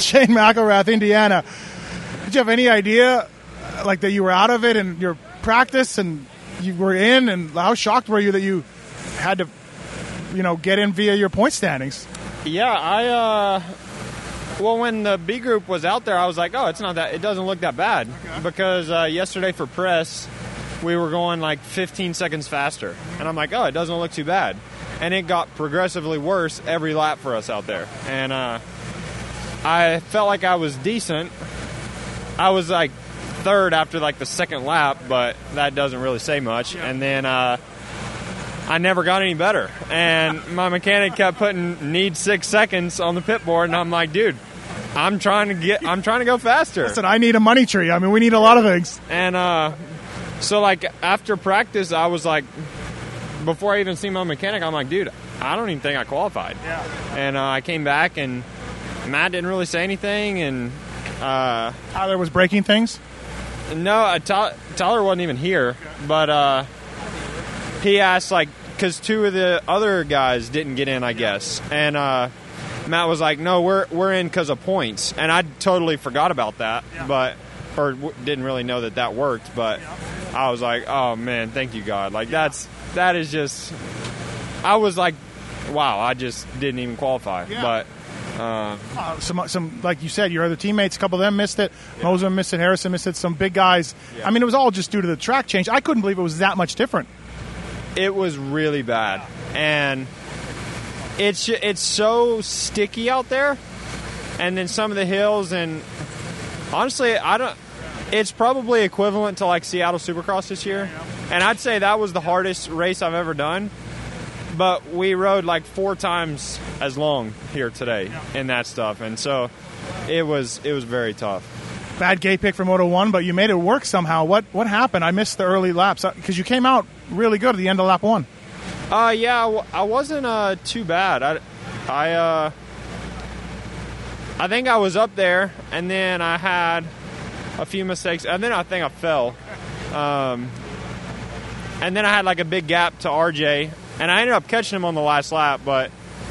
Shane McElrath, Indiana. Did you have any idea, like, that you were out of it in your practice and you were in? And how shocked were you that you had to, get in via your point standings? Yeah, well, when the B group was out there, I was like, it doesn't look that bad. Okay. Because yesterday for press, we were going like 15 seconds faster. And I'm like, it doesn't look too bad. And it got progressively worse every lap for us out there. And I felt like I was decent. I was like third after like the second lap, but that doesn't really say much. Yeah. And then I never got any better. And my mechanic kept putting need 6 seconds on the pit board, and I'm like, dude, I'm trying to go faster. Listen, I need a money tree. I mean, we need a lot of things. And so like after practice, I was like, before I even seen my mechanic, I'm like, dude, I don't even think I qualified. Yeah. And I came back, and Matt didn't really say anything, and Tyler was breaking things? No, Tyler wasn't even here, but he asked, like, because two of the other guys didn't get in, I guess, and Matt was like, no, we're in because of points, and I totally forgot about that, or didn't really know that worked, but I was like, oh man, thank you God, like that is just, I was like, wow, I just didn't even qualify, but. Some like you said, your other teammates, a couple of them missed it. Moser missed it. Harrison missed it. Some big guys. Yeah. I mean, it was all just due to the track change. I couldn't believe it was that much different. It was really bad, and it's so sticky out there. And then some of the hills, and honestly, it's probably equivalent to like Seattle Supercross this year. And I'd say that was the hardest race I've ever done. But we rode like 4 times as long here today in that stuff, and so it was very tough. Bad gate pick for Moto 1, but you made it work somehow. What happened? I missed the early laps because you came out really good at the end of lap 1. I wasn't too bad. I think I was up there, and then I had a few mistakes, and then I think I fell. And then I had like a big gap to RJ. And I ended up catching him on the last lap, but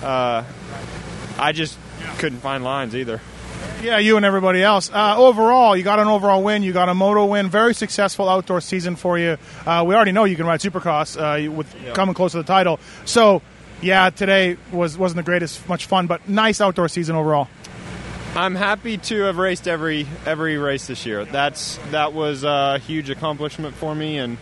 I just couldn't find lines either. Yeah, you and everybody else. Overall, you got an overall win. You got a moto win. Very successful outdoor season for you. We already know you can ride Supercross coming close to the title. So, yeah, today wasn't the greatest, much fun, but nice outdoor season overall. I'm happy to have raced every race this year. That was a huge accomplishment for me, and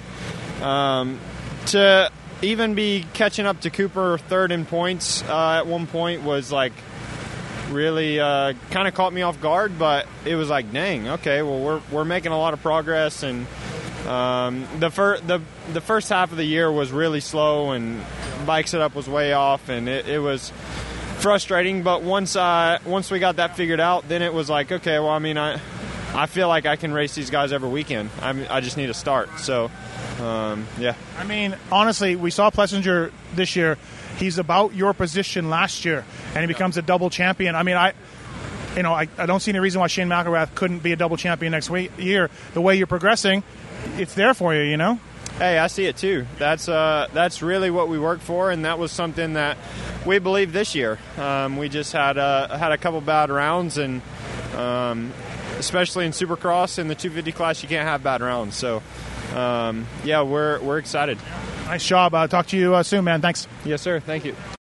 to even be catching up to Cooper third in points at one point was like really kind of caught me off guard, but it was like, dang, okay, well we're making a lot of progress, and the first half of the year was really slow, and bike setup was way off, and it was frustrating. But once we got that figured out, then it was like, okay, well, I mean, I feel like I can race these guys every weekend. I just need to start. So. Yeah. I mean, honestly, we saw Plessinger this year. He's about your position last year, and he becomes a double champion. I mean, I don't see any reason why Shane McElrath couldn't be a double champion next year. The way you're progressing, it's there for you, Hey, I see it too. That's really what we worked for, and that was something that we believed this year. We just had a couple bad rounds, and especially in Supercross in the 250 class, you can't have bad rounds. So. Yeah, we're excited. Nice job. Talk to you soon, man. Thanks. Yes, sir. Thank you.